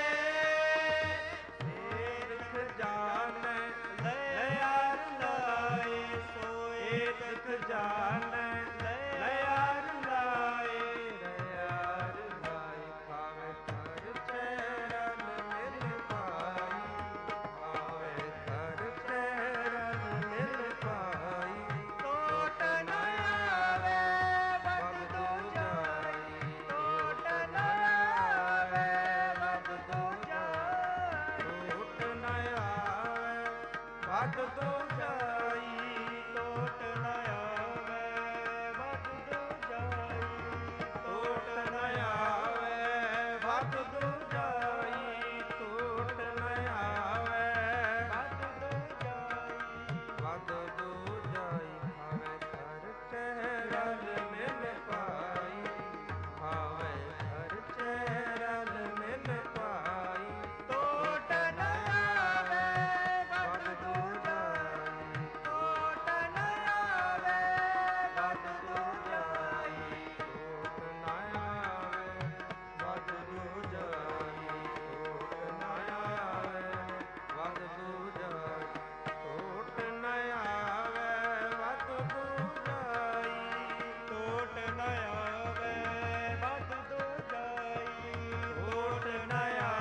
ਤਿਤ ਜਾਣੈ ਦਇਆ ਰਲਾਏ, ਸੋਈ ਤਿਤ ਜਾਣੈ ਦਇਆ ਰਲਾਏ, ਦਇਆ ਰਲਾਏ। ਭਾਵੇਂ ਕਰ ਚਰਨ ਮਿਲ ਪਾਈ, ਭਾਵੇਂ ਕਰ ਚਰਨ ਮਿਲ ਪਾਈ। ਟੋਟ ਨ ਆਵੇ ਬਦ ਦੂਜਾਈ, ਟੋਟ ਨ ਆਵੇ ਬਦ ਦੂਜਾਈ। ਟੋਟ ਨ ਆਵੇ ਬਦ ਦੂਜਾਈ, ਟੋਟ ਨ ਆਵੇ ਬਦ ਦੂਜਾਈ, ਟੋਟ ਨ ਆਵੇ ਬਦ ਦੂਜਾਈ। ਟੋਟ ਨ ਆਵੇ ਬਦ ਦੂਜਾਈ। ਬਦ ਦੂਜਾਈ। ਭਾਵੇਂ ਕਰ ਚਰਨ ਮਿਲ ਪਾਈ, ਭਾਵੇਂ ਕਰ ਚਰਨ ਮਿਲ ਪਾਈ। ਟੋਟ ਨ ਆਵੇ ਬਦ ਦੂਜਾਈ, ਟੋਟ ਨ ਆਵੇ ਬਦ ਦੂਜਾਈ। ਟੋਟ ਨ ਆਵੇ ਬਦ ਦੂਜਾਈ, ਟੋਟ ਨ ਆਵੇ ਬਦ ਦੂਜਾਈ। ਟੋਟ ਨ ਆਵੇ ਬਦ ਦੂਜਾਈ, ਟੋਟ ਨ ਆਵੇ ਬਦ ਦੂਜਾਈ, ਟੋਟ ਨ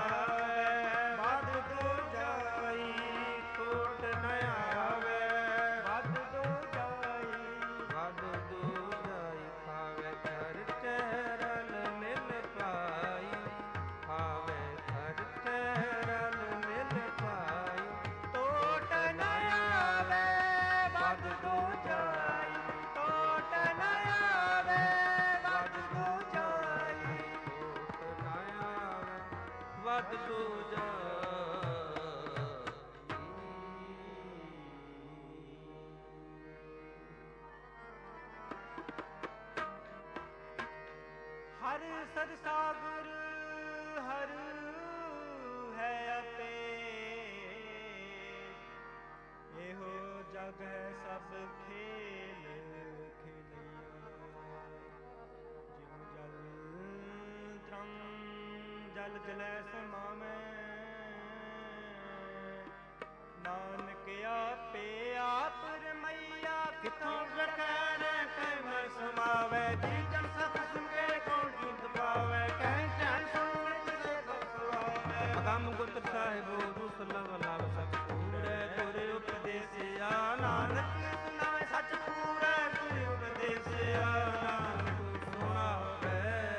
ਆਵੇ ਬਦ ਦੂਜਾਈ। ਟੋਟ ਨ ਆਵੇ ਬਦ ਦੂਜਾਈ। ਬਦ ਦੂਜਾਈ। ਭਾਵੇਂ ਕਰ ਚਰਨ ਮਿਲ ਪਾਈ, ਭਾਵੇਂ ਕਰ ਚਰਨ ਮਿਲ ਪਾਈ। ਟੋਟ ਨ ਆਵੇ ਬਦ ਦੂਜਾਈ, ਟੋਟ ਨ ਆਵੇ ਬਦ ਦੂਜਾਈ। ਟੋਟ ਨ ਆਵੇ ਬਦ ਦੂਜਾਈ। ਹਰ ਸਦ ਸਾਗਰ ਹਰ ਹੈ ਆਪੇ, ਇਹੋ ਜਗ ਹੈ ਸਭ ਖੇਲ ਖੇਲਿਆ। ਜਿਉ ਜਲ ਤਰੰ ਜਲ ਜਲੈ ਸਮਾਵੈ, ਨਾਨਕ ਆਪੇ ਆਪ ਰਮਈਆ ਕਿਥੋਂ ਰਖੈ ਰਖੈ ਮੈ ਸਮਾਵੈ। ਜੀ ਜਨ ਸਭ ਸੁਣੇ ਕੌਣ ਜੀਤ ਪਾਵੈ, ਕਹਿ ਚੈਨ ਸੁਣ ਤੇ ਸਭ ਸੁਆਵੈ। ਅਗੰਮ ਗੁਰ ਸਾਹਿਬੋ ਦੁਸ ਲਵ ਲਵ ਸਭ ਕੂੜੈ, ਤੁਰ ਉਪਦੇਸਿਆ ਨਾਨਕ ਸੁਨਾਵੈ ਸੱਚ ਪੂਰੈ, ਗੁਰ ਉਪਦੇਸਿਆ ਨਾਨਕ ਸੁਣਾਵੈ।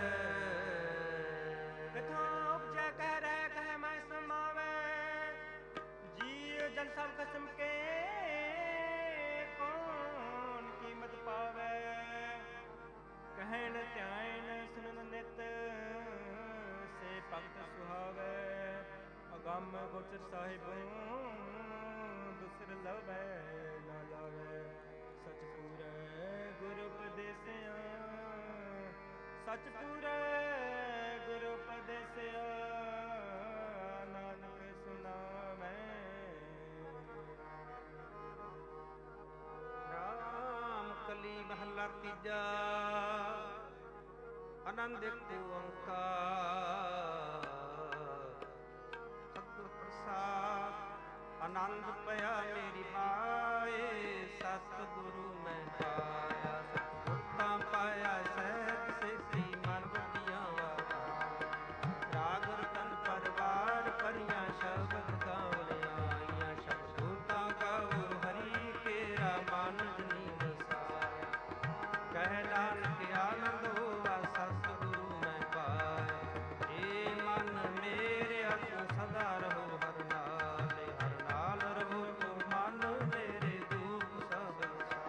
ਕਿਥੋਂ ਉਪਜੈ ਕਹਿ ਰਹਿ ਕਹਿ ਮੈਂ ਸਮਾਵੈ, ਜੀ ਜਨ ਸਭ ਕਸਮ ਕੇ ਨਾਮ ਗੋਚਰ ਸਾਹਿਬੋਂ ਦੁਸਰ ਲਵੈ ਨਾ ਲਾਵੈ ਸਚ ਪੂਰੈ ਗੁਰ ਉਪਦੇਸਿਆ ਸਚ ਪੂਰੈ ਗੁਰ ਉਪਦੇਸਿਆ ਨਾਨਕ ਸੁਨਾਵੈ ਰਾਮ ਕਲੀ ਮਹਲਾ ਤੀਜਾ ਆਨੰਦ ਏਕ ਓੰਕਾਰ ਸਤਿਗੁਰ ਪ੍ਰਸਾਦ ਆਨੰਦ ਪਿਆ ਮੇਰੀ ਮਾਏ ਸਤਿਗੁਰੂ ਮੈਂ ਪਾਇਆ ਸਤਿਗੁਰ ਪਾਇਆ ਸਹਿਜ ਸੇਤੀ ਮਨ ਬੁੱਧੀਆਂ ਰਾਗ ਰਤਨ ਪਰਵਾਰ ਭਰੀਆਂ ਸ਼ਬਦ ਗਾਵਲੀਆਂ ਸ਼ਬਦਾਂ ਗਾਵੋ ਹਰੀ ਕੇਰਾ ਮਨ ਜਨੀ ਵਸਾਇਆ ਕਹਿ ਨਾਨਕ ਆਨੰਦ ਹੋਵਾ ਸਤਿਗੁਰੂ ਮੈਂ ਪਾਇਆ ਏ ਮਨ ਮੇਰੇ ਅਸ ਸਦਾ ਰਹੋ ਹਰ ਨਾਲ ਰਹੋ ਤੋ ਮਨ ਮੇਰੇ ਦੁਖ ਸਭ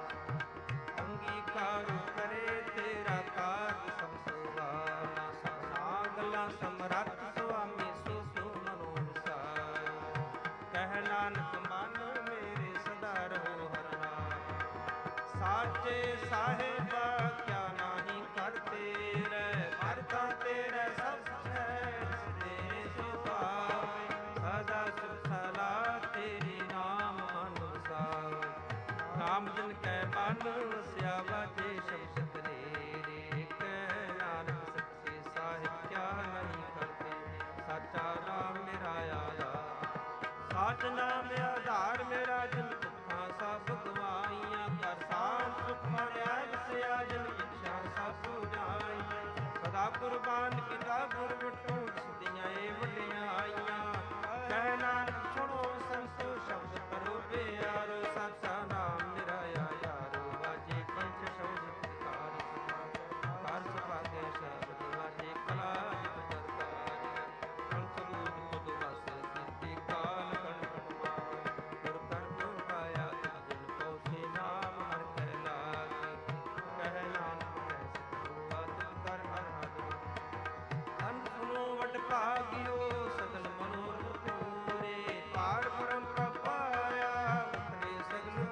ਅੰਗੀਕਾਰ ਕਰੇ ਤੇਰਾ ਕਾਜ ਸਭ ਸੁਭਾਨਾ ਸਭਨਾ ਗੱਲਾਂ ਸਮਰੱਥ ਸੁਆਮੀ ਸੋ ਸੋ ਮਨੋ ਵਸਾਇਆ ਕਹਿ ਨਾਨਕ ਮਨ ਮੇਰੇ ਸਦਾ ਰਹੋ ਹਰ ਨਾਲ ਸਾਚੇ ਸਾਹਿਬਾ ਕਿਆ ਨਾਹੀ ਕਰ ਤੇਰੇ ਕਰਤਾ ਤੇਰੇ ਸਭ ਸਹਿਜ ਤੇਰੇ ਸੁਭਾਵੇ ਸਦਾ ਸੁਖ ਸਲਾ ਤੇਰੀ ਨਾਮ ਮਨ ਵਸਾਵੇ ਨਾਮ ਜਨ ਕੈ ਮਨ ਵਸਿਆ ਵਾਜੇ ਸ਼ਬਦ ਤੇਰੇ ਕਹਿ ਨਾਨਕ ਸੱਚੇ ਸਾਹਿਬ ਕਿਆ ਨਹੀਂ ਕਰਤੇ ਸਾਚਾ ਨਾਮ ਮੇਰਾ ਆਇਆ ਸਾਚ ਨਾਮ ਆਧਾਰ ਮੇਰਾ ਜਨ ਦੁੱਖਾਂ ਸਭ ਗਵਾਈਆਂ ਕਰ ਸਾਂਝ ਸੁਖ ਮਰਿਆ ਜਿਸਿਆ ਜਨ ਇੱਛਾ ਸਭ ਸੁਝਾਈਆਂ ਸਦਾ ਕੁਰਬਾਨ ਕੀਤਾ ਗੁਰ ਵਿਟੂ ਸਿੱਧੀਆਂ ਏ ਵਡਿਆਈਆਂ ਕਹਿ ਨਾਨਕ ਸੁਣੋ ਸੰਤੋ ਸ਼ਬਦ ਕਰੋ ਪਿਆਰੋ ਸਾਚਾ ਨਾਮ ਮੇਰਾ ਆਇਆ ਵਾਜੇ ਪੰਚ ਸ਼ਬਦ ਕਾਰ ਕਾਰ ਸੁਭਾਗੇ ਸ਼ਬਦ ਵਾਜੇ ਕਲਾ ਜਰਕਾਰ ਅੰਤ ਰੂਪ ਤੁਧ ਵਸ ਸਿੱਧੀ ਕਾਲ ਕਣ ਗੁਰ ਕਰਮ ਪਾਇਆ ਜਿਨ ਕੋ ਸੇ ਨਾਮ ਹਰ ਕਰ ਲਾਗੇ ਕਹਿ ਨਾਨਕ ਐਸੀ ਬਾਤ ਕਰ ਅਰਹਦ ਅੰਤ ਸੁਨੋ ਵਡ ਭਾਗਿਓ ਸਗਲ ਮਨੋਰਥ ਪੂਰੇ ਪਾਰ ਬ੍ਰਹਮ ਪ੍ਰਭ ਪਾਇਆ ਉਤਰੇ ਸਗਲ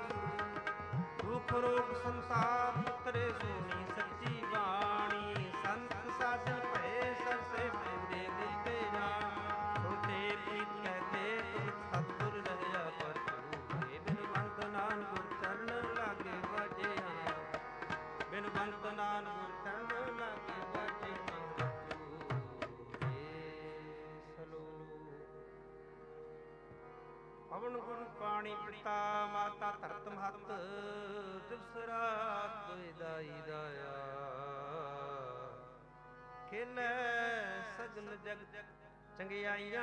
ਦੁਖ ਰੋਗ ਸੰਸਾਰ ਉਤਰੇ ਸੋਣੀ ਸੱਚੀ ਬਾਣੀ ਸੰਤ ਸਾਧਨ ਭਏ ਸਰਸੇ ਪੂਰੇ ਦਿੱਤੇ ਜਾਣ ਸੋਤੇ ਪ੍ਰੀਤ ਕਹਤੇ ਤੁਮ ਸਤਿਗੁਰ ਰਹਿਆ ਪਰਤੂਰੇ ਬਿਨ ਬੰਤ ਨਾਨਕ ਗੁਰ ਚਰਨ ਲਾਗੇ ਵਾਜੇ ਬਿਨ ਬੰਤ ਨਾਨਕ ਗੁਰ ਚਰਨ ਲਾਗੇ ਵਾਜੇ ਪਵਨ ਗੁਣ ਪਾਣੀ ਪਿਤਾ ਮਾਤਾ ਧਰਤ ਮਹਤ ਦਿਵਸ ਰਾਤ ਦੁਇ ਦਾਈ ਦਾਇਆ ਖੇਲੇ ਸਗਲ ਜਗ ਚੰਗਿਆਈਆਂ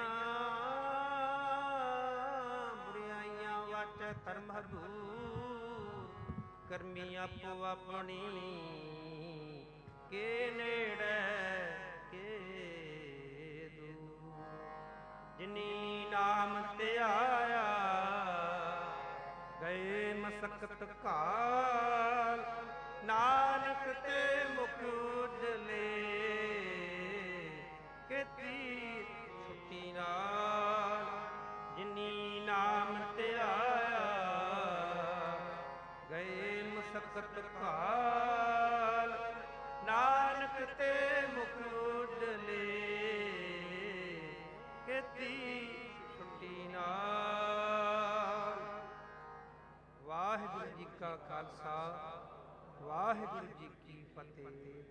ਬੁਰਿਆਈਆਂ ਵਾਚੈ ਧਰਮ ਹਦੂਰ ਕਰਮੀ ਆਪੋ ਆਪਣੀ ਕੇ ਨੇੜੇ ਕੇ ਜਿਨੀ ਨਾਮ ਧਿਆਇਆ ਗਏ ਮਸਕਤ ਕਾਲ ਨਾਨਕ ਤੇ ਮੁਖ ਉਜਲੇ ਕੀਤੀ ਛੁੱਟੀ ਨਾਲ ਜਿਨੀ ਨਾਮ ਧਿਆਇਆ ਗਏ ਮਸਕਤ ਕਾਲ ਨਾਨਕ ਤੇ ਮੁਖ ਉਜਲੇ ਕੀਤੀ ਛੁੱਟੀ ਨਾਲ। ਵਾਹਿਗੁਰੂ ਜੀ ਕਾ ਖਾਲਸਾ ਵਾਹਿਗੁਰੂ ਜੀ ਕੀ ਫਤਿਹ।